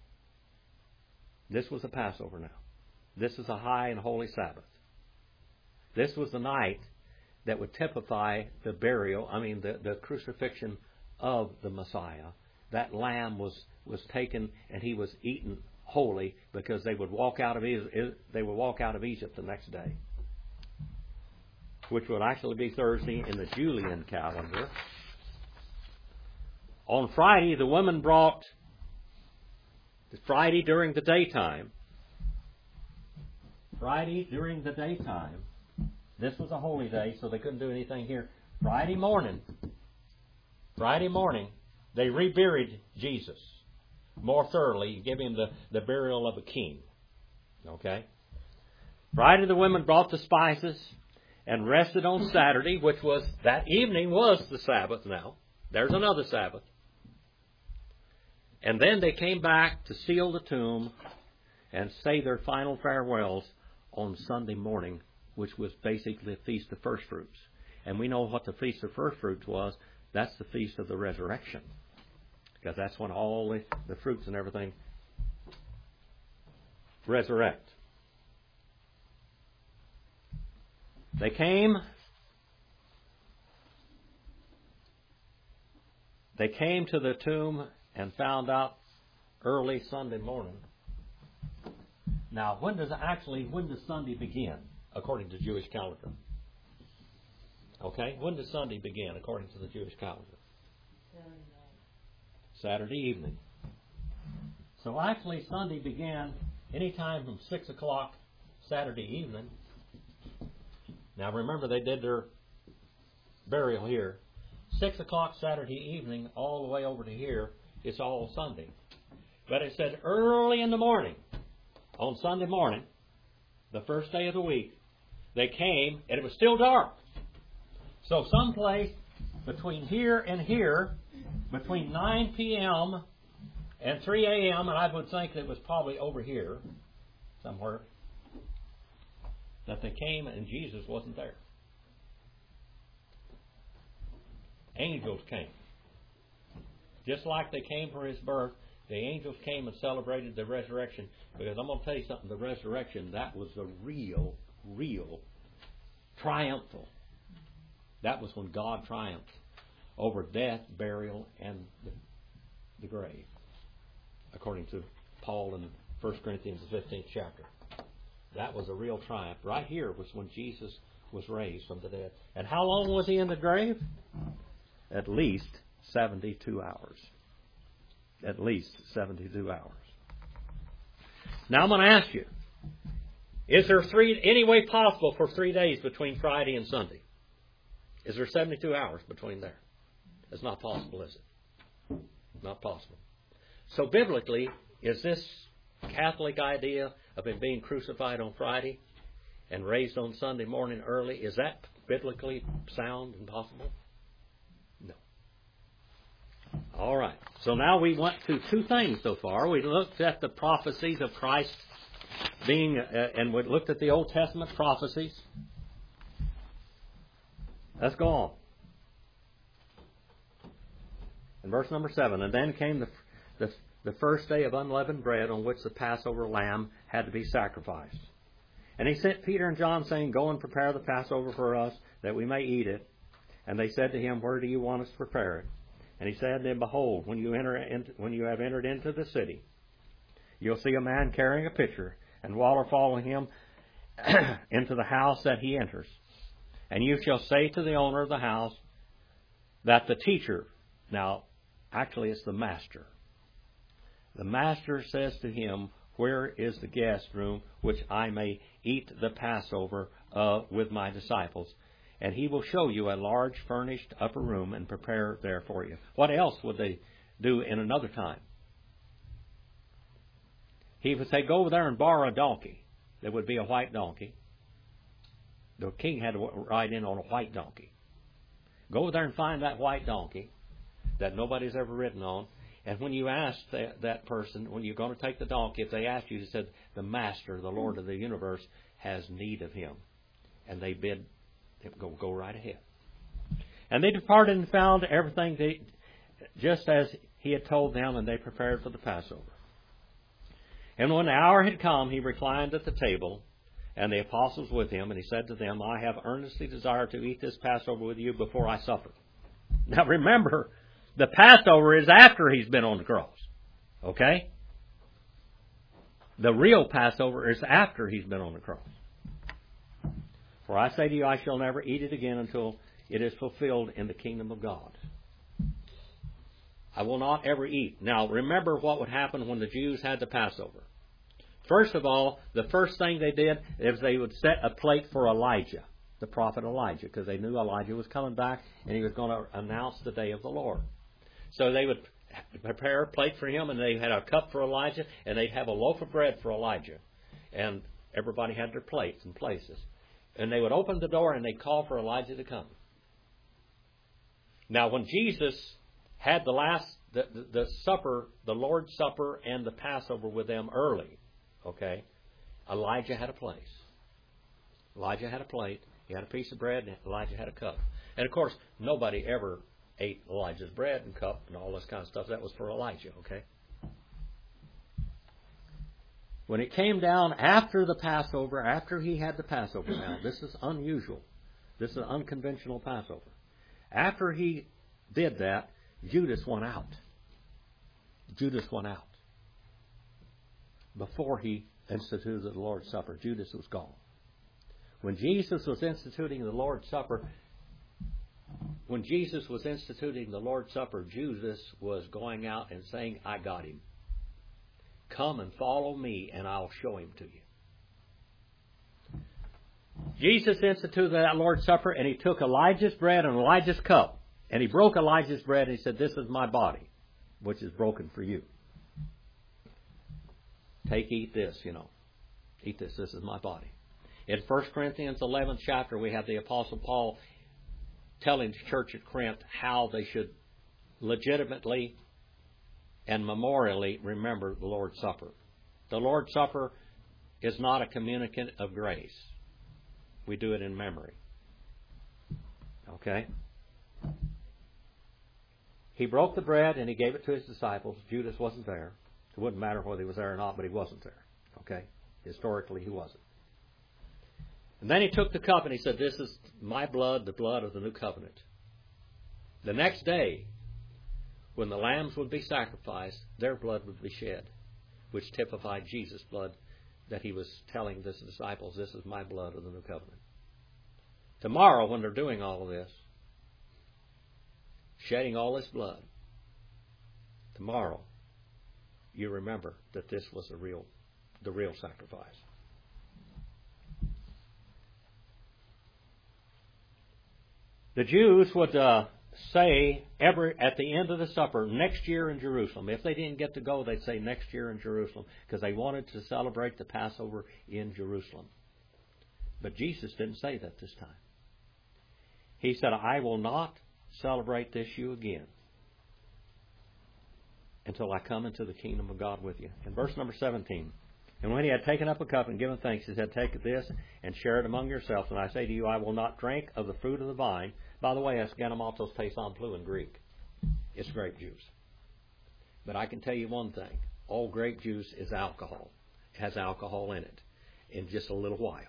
This was the Passover now. This is a high and holy Sabbath. This was the night that would typify the burial, I mean the, the crucifixion of the Messiah. That lamb was, was taken and he was eaten holy because they would walk out of they would walk out of Egypt the next day, which would actually be Thursday in the Julian calendar. On Friday, the women brought Friday during the daytime. Friday during the daytime. This was a holy day, so they couldn't do anything here. Friday morning. Friday morning, they reburied Jesus more thoroughly, give him the, the burial of a king. Okay? Friday, the women brought the spices and rested on Saturday, which was, that evening was the Sabbath now. There's another Sabbath. And then they came back to seal the tomb and say their final farewells on Sunday morning, which was basically the Feast of First Fruits. And we know what the Feast of First Fruits was. That's the Feast of the Resurrection. Because that's when all the, the fruits and everything resurrect. They came. They came to the tomb and found out early Sunday morning. Now, when does actually when does Sunday begin according to Jewish calendar? Okay, when does Sunday begin according to the Jewish calendar? Saturday evening. So actually, Sunday began anytime from six o'clock Saturday evening. Now remember, they did their burial here. Six o'clock Saturday evening, all the way over to here, it's all Sunday. But it said early in the morning, on Sunday morning, the first day of the week, they came, and it was still dark. So someplace between here and here, between nine p.m. and three a.m., and I would think it was probably over here somewhere, that they came and Jesus wasn't there. Angels came. Just like they came for His birth, the angels came and celebrated the resurrection. Because I'm going to tell you something, the resurrection, that was the real, real triumphal. That was when God triumphed over death, burial, and the, the grave. According to Paul in First Corinthians, the fifteenth chapter. That was a real triumph. Right here was when Jesus was raised from the dead. And how long was He in the grave? At least seventy-two hours. At least seventy-two hours. Now I'm going to ask you, is there three any way possible for three days between Friday and Sunday? Is there seventy-two hours between there? It's not possible, is it? Not possible. So biblically, is this Catholic idea of Him being crucified on Friday and raised on Sunday morning early, is that biblically sound and possible? No. All right. So now we went to two things so far. We looked at the prophecies of Christ being, uh, and we looked at the Old Testament prophecies. Let's go on. In verse number seven, and then came the, the the first day of unleavened bread on which the Passover lamb had to be sacrificed. And He sent Peter and John, saying, Go and prepare the Passover for us, that we may eat it. And they said to Him, Where do you want us to prepare it? And He said to them, Behold, when you enter into, when you have entered into the city, you'll see a man carrying a pitcher, and water following him into the house that he enters. And you shall say to the owner of the house that the teacher, now actually it's the master, the master says to him, Where is the guest room which I may eat the Passover uh, with my disciples? And he will show you a large furnished upper room and prepare there for you. What else would they do in another time? He would say, Go over there and borrow a donkey. There would be a white donkey. The king had to ride in on a white donkey. Go over there and find that white donkey that nobody's ever ridden on. And when you ask that, that person, when you're going to take the donkey, if they ask you, he said, the Master, the Lord of the universe, has need of him. And they bid him go, go right ahead. And they departed and found everything they, just as he had told them, and they prepared for the Passover. And when the hour had come, he reclined at the table, and the apostles with him, and he said to them, I have earnestly desired to eat this Passover with you before I suffer. Now remember, the Passover is after he's been on the cross. Okay? The real Passover is after he's been on the cross. For I say to you, I shall never eat it again until it is fulfilled in the kingdom of God. I will not ever eat. Now remember what would happen when the Jews had the Passover. First of all, the first thing they did is they would set a plate for Elijah, the prophet Elijah, because they knew Elijah was coming back and he was going to announce the day of the Lord. So they would prepare a plate for him, and they had a cup for Elijah, and they'd have a loaf of bread for Elijah. And everybody had their plates and places. And they would open the door and they'd call for Elijah to come. Now when Jesus had the last, the, the, the supper, the Lord's Supper and the Passover with them early, okay, Elijah had a place. Elijah had a plate, he had a piece of bread, and Elijah had a cup. And of course, nobody ever ate Elijah's bread and cup and all this kind of stuff. That was for Elijah, okay? When it came down after the Passover, after he had the Passover, now this is unusual. This is an unconventional Passover. After he did that, Judas went out. Judas went out. Before he instituted the Lord's Supper, Judas was gone. When Jesus was instituting the Lord's Supper, when Jesus was instituting the Lord's Supper, Judas was going out and saying, I got him. Come and follow me, and I'll show him to you. Jesus instituted that Lord's Supper, and he took Elijah's bread and Elijah's cup, and he broke Elijah's bread, and he said, this is my body, which is broken for you. Take, eat this, you know. Eat this, this is my body. In First Corinthians eleventh chapter, we have the Apostle Paul telling the church at Corinth how they should legitimately and memorially remember the Lord's Supper. The Lord's Supper is not a communicant of grace. We do it in memory. Okay? He broke the bread and he gave it to his disciples. Judas wasn't there. It wouldn't matter whether he was there or not, but he wasn't there. Okay? Historically, he wasn't. And then he took the cup and he said, this is my blood, the blood of the new covenant. The next day, when the lambs would be sacrificed, their blood would be shed, which typified Jesus' blood that he was telling his disciples, this is my blood of the new covenant. Tomorrow, when they're doing all of this, shedding all this blood, tomorrow, you remember that this was the real, the real sacrifice. The Jews would uh, say every at the end of the supper, next year in Jerusalem. If they didn't get to go, they'd say next year in Jerusalem, because they wanted to celebrate the Passover in Jerusalem. But Jesus didn't say that this time. He said, I will not celebrate this you again until I come into the kingdom of God with you. In verse number seventeen, and when he had taken up a cup and given thanks, he said, take this and share it among yourselves. And I say to you, I will not drink of the fruit of the vine. By the way, that's Ganamatos Teisanplou in Greek. It's grape juice. But I can tell you one thing. All grape juice is alcohol. It has alcohol in it in just a little while.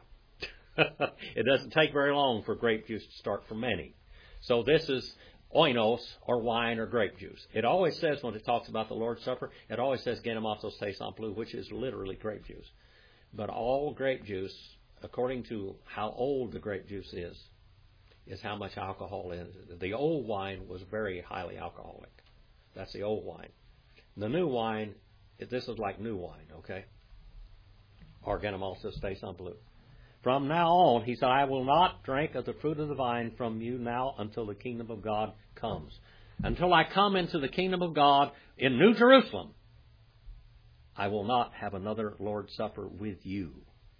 It doesn't take very long for grape juice to start fermenting. So this is oinos, or wine, or grape juice. It always says, when it talks about the Lord's Supper, it always says Ganamatos Teisanplou, which is literally grape juice. But all grape juice, according to how old the grape juice is, is how much alcohol in it. The old wine was very highly alcoholic. That's the old wine. The new wine, this is like new wine, okay? Or Ganamatos Teisanplou. From now on, he said, I will not drink of the fruit of the vine from you now until the kingdom of God comes. Until I come into the kingdom of God in New Jerusalem, I will not have another Lord's Supper with you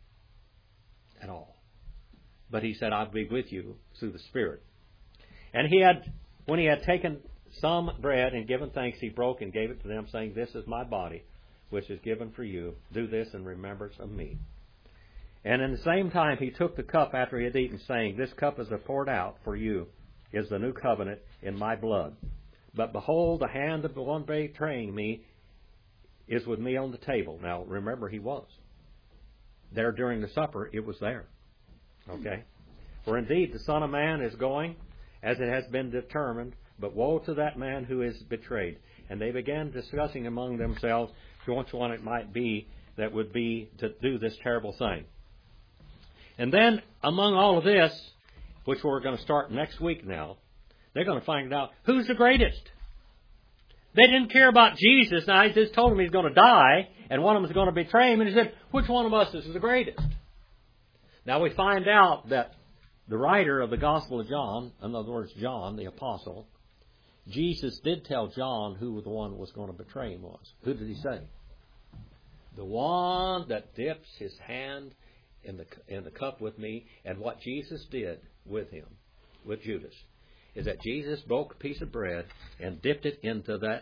at all. But he said, I'll be with you through the Spirit. And he had, when he had taken some bread and given thanks, he broke and gave it to them, saying, this is my body, which is given for you. Do this in remembrance of me. And in the same time he took the cup after he had eaten, saying, this cup is poured out for you, is the new covenant in my blood. But behold, the hand of the one betraying me is with me on the table. Now, remember, he was there during the supper. It was there. Okay? For indeed, the Son of Man is going, as it has been determined, but woe to that man who is betrayed. And they began discussing among themselves which one it might be that would be to do this terrible thing. And then, among all of this, which we're going to start next week now, they're going to find out who's the greatest. They didn't care about Jesus. Now, I just told them he's going to die, and one of them is going to betray him, and he said, which one of us is the greatest? Now, we find out that the writer of the Gospel of John, in other words, John, the apostle, Jesus did tell John who the one was going to betray him was. Who did he say? The one that dips his hand in the in the cup with me. And what Jesus did with him, with Judas, is that Jesus broke a piece of bread and dipped it into that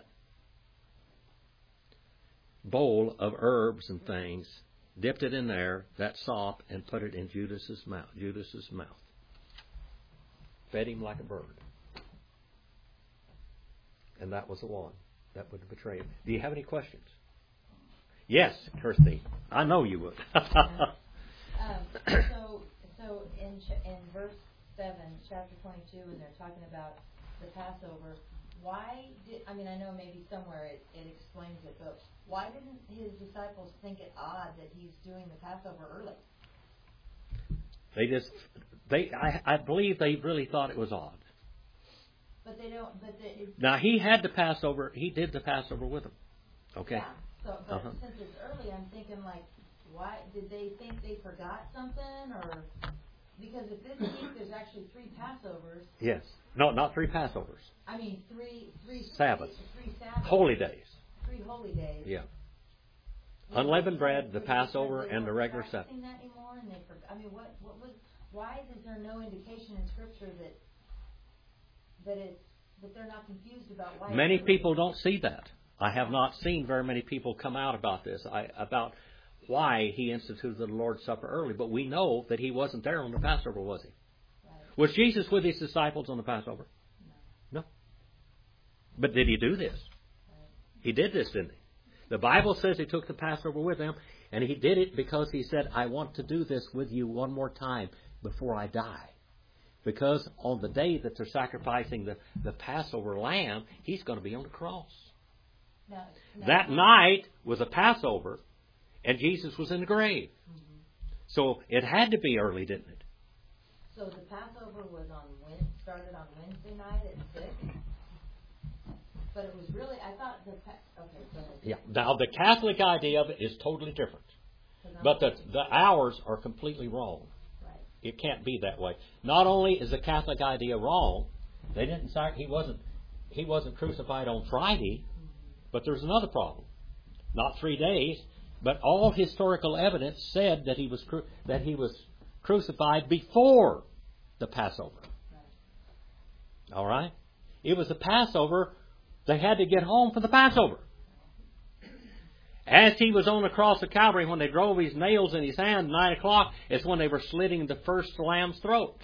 bowl of herbs and things, dipped it in there, that sop, and put it in Judas's mouth. Judas's mouth. Fed him like a bird. And that was the one that would betray him. Do you have any questions? Yes, Kirsty. I know you would. um, so, so in ch- in verse seven, chapter twenty-two, when they're talking about the Passover, why did I mean I know maybe somewhere it, it explains it, but why didn't his disciples think it odd that he's doing the Passover early? They just they I, I believe they really thought it was odd. But they don't. But they, it, Now he had the Passover. He did the Passover with them. Okay. yeah. So, but Uh-huh. since it's early, I'm thinking like, why did they think they forgot something, or because if this week there's actually three Passovers. Yes. No, not three Passovers. I mean three three Sabbaths. Three Sabbaths. Holy days. Three holy days. Yeah. Yeah, Unleavened bread, the because Passover, they and the weren't regular Sabbath. practicing that anymore, and they forgot. I mean, what what was? Why is there no indication in Scripture that that it's that they're not confused about why? Many it's- people don't see that. I have not seen very many people come out about this, I, about why he instituted the Lord's Supper early. But we know that he wasn't there on the Passover, was he? Right. Was Jesus with his disciples on the Passover? No. No. But did he do this? Right. He did this, didn't he? The Bible says he took the Passover with them, and he did it because he said, I want to do this with you one more time before I die. Because on the day that they're sacrificing the, the Passover lamb, he's going to be on the cross. Now, now, That night was a Passover, and Jesus was in the grave. Mhm. So it had to be early, didn't it? So the Passover was on Wed started on Wednesday night at six, but it was really I thought the pa- okay go ahead. Yeah. Now the Catholic idea of it is totally different, 'Cause I'm- but the the hours are completely wrong. right. It can't be that way. Not only is the Catholic idea wrong, they didn't. sac- He wasn't. He wasn't crucified on Friday, but there's another problem. Not three days, but all historical evidence said that he was cru- that he was crucified before the Passover. Right. All right, it was the Passover. They had to get home for the Passover. As he was on the cross of Calvary, when they drove his nails in his hand, nine o'clock, is when they were slitting the first lamb's throat.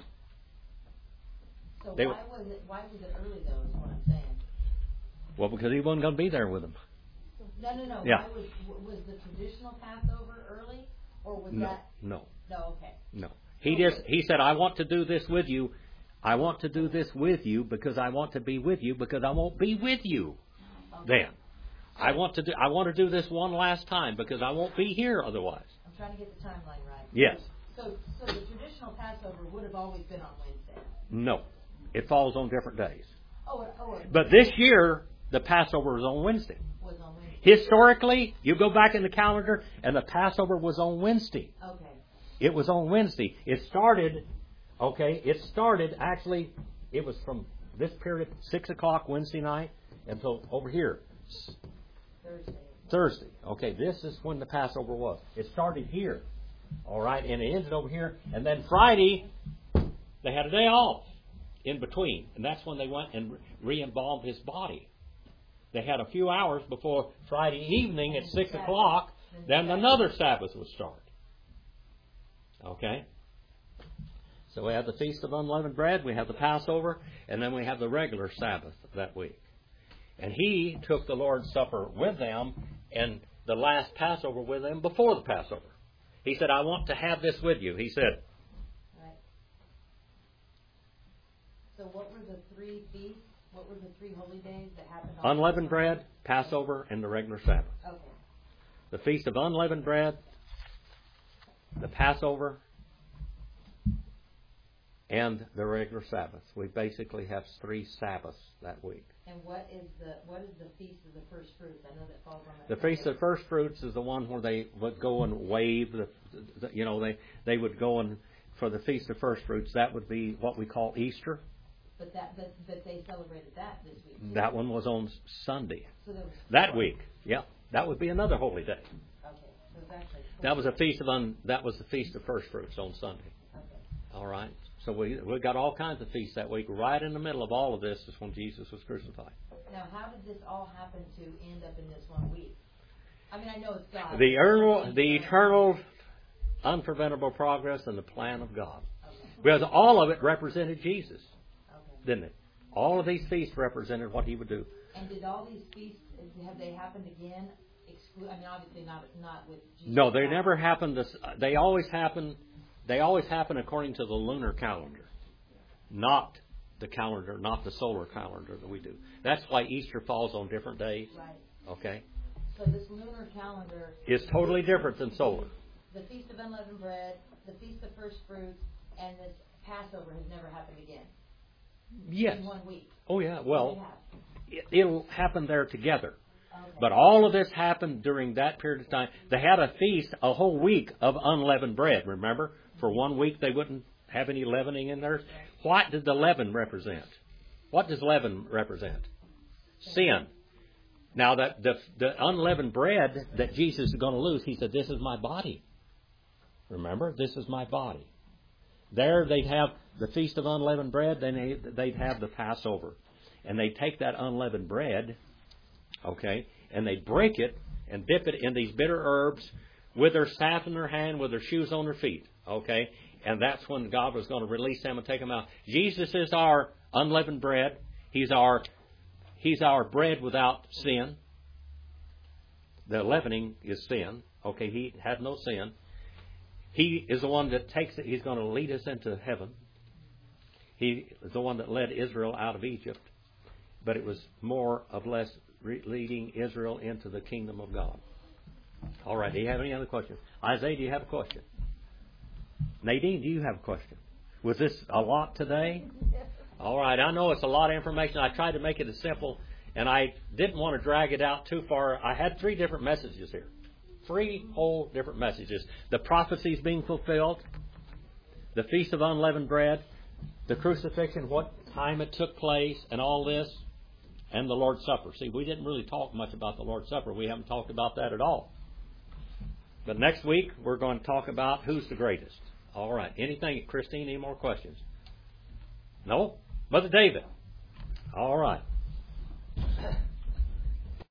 So They- why was it why was it early though? Is what I'm saying. Well, because he wasn't going to be there with them. No, no, no. Yeah. Why was was the traditional Passover early, or was No, that no, no? Okay. no. He just he said, "I want to do this with you. I want to do this with you because I want to be with you because I won't be with you okay. then. I want to do I want to do this one last time because I won't be here otherwise." I'm trying to get the timeline right. Yes. So, so the traditional Passover would have always been on Wednesday. No, it falls on different days. Oh, it, oh, it But this year, the Passover was on Wednesday. was on Wednesday. Historically, you go back in the calendar, and the Passover was on Wednesday. Okay. It was on Wednesday. It started, okay, it started, actually, it was from this period, six o'clock Wednesday night, until over here, Thursday. Thursday. Okay, this is when the Passover was. It started here, all right, and it ended over here. And then Friday, they had a day off in between, and that's when they went and re-embalmed his body. They had a few hours before Friday evening at six o'clock, then another Sabbath would start. Okay? So we have the Feast of Unleavened Bread, we have the Passover, and then we have the regular Sabbath that week. And he took the Lord's Supper with them and the last Passover with them before the Passover. He said, I want to have this with you. He said, Right. So what were the three feasts? What were the three holy days that happened on unleavened bread, Passover, and the regular Sabbath. Okay. The Feast of Unleavened Bread, the Passover, and the regular Sabbath. We basically have three Sabbaths that week. And what is the what is the Feast of the First Fruits? I know that falls on that. The Feast of First Fruits is the one where they would go and wave. The, the, you know, they they would go and for the Feast of First Fruits. That would be what we call Easter. But that but, but they celebrated that this week. Too. That one was on Sunday. So there was That four. week, yeah, that would be another holy day. Okay. So it's actually four. That was a feast of un, that was the Feast of First Fruits on Sunday. Okay. All right. So we we got all kinds of feasts that week. Right in the middle of all of this is when Jesus was crucified. Now, how did this all happen to end up in this one week? I mean, I know it's God. The eternal, the eternal, unpreventable progress and the plan of God. Okay. Because all of it represented Jesus, Okay. didn't it? All of these feasts represented what He would do And did all these feasts, have they happened again? Exclu- I mean, obviously not not with Jesus. No, they never happen. This, they always happen. They always happen according to the lunar calendar, not the calendar, not the solar calendar that we do. That's why Easter falls on different days. Right. Okay. So this lunar calendar is totally different than solar. The Feast of Unleavened Bread, the Feast of First Fruits, and this Passover has never happened again. Yes. In one week. Oh yeah. Well, They have. it, it'll happen there together. Okay. But all of this happened during that period of time. They had a feast, a whole week of unleavened bread. Remember, for one week they wouldn't have any leavening in theirs. What did the leaven represent? What does leaven represent? Sin. Now, that the, the unleavened bread that Jesus is going to lose, he said, this is my body. Remember, this is my body. There they'd have the Feast of Unleavened Bread, then they, they'd have the Passover. And they'd take that unleavened bread, okay, and they'd break it and dip it in these bitter herbs with their staff in their hand, with their shoes on their feet, okay? And that's when God was going to release them and take them out. Jesus is our unleavened bread. He's our He's our bread without sin. The leavening is sin. Okay, He had no sin. He is the one that takes it. He's going to lead us into heaven. He is the one that led Israel out of Egypt. But it was more of less leading Israel into the kingdom of God. All right, do you have any other questions? Isaiah, do you have a question? Nadine, do you have a question? Was this a lot today? All right, I know it's a lot of information. I tried to make it as simple, and I didn't want to drag it out too far. I had three different messages here. Three whole different messages. The prophecies being fulfilled, the Feast of Unleavened Bread, the crucifixion, what time it took place, and all this, and the Lord's Supper. See, we didn't really talk much about the Lord's Supper. We haven't talked about that at all. But next week, we're going to talk about who's the greatest. All right. Anything, Christine, any more questions? No? Brother David. All right.